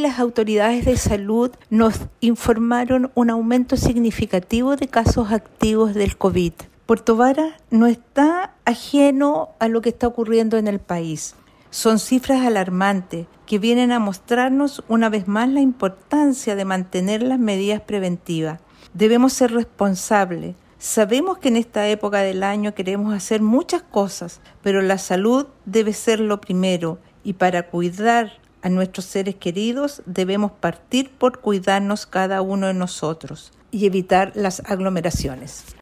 las autoridades de salud nos informaron un aumento significativo de casos activos del COVID. Puerto Varas no está ajeno a lo que está ocurriendo en el país. Son cifras alarmantes que vienen a mostrarnos una vez más la importancia de mantener las medidas preventivas. Debemos ser responsables. Sabemos que en esta época del año queremos hacer muchas cosas, pero la salud debe ser lo primero y para cuidar a nuestros seres queridos debemos partir por cuidarnos cada uno de nosotros y evitar las aglomeraciones.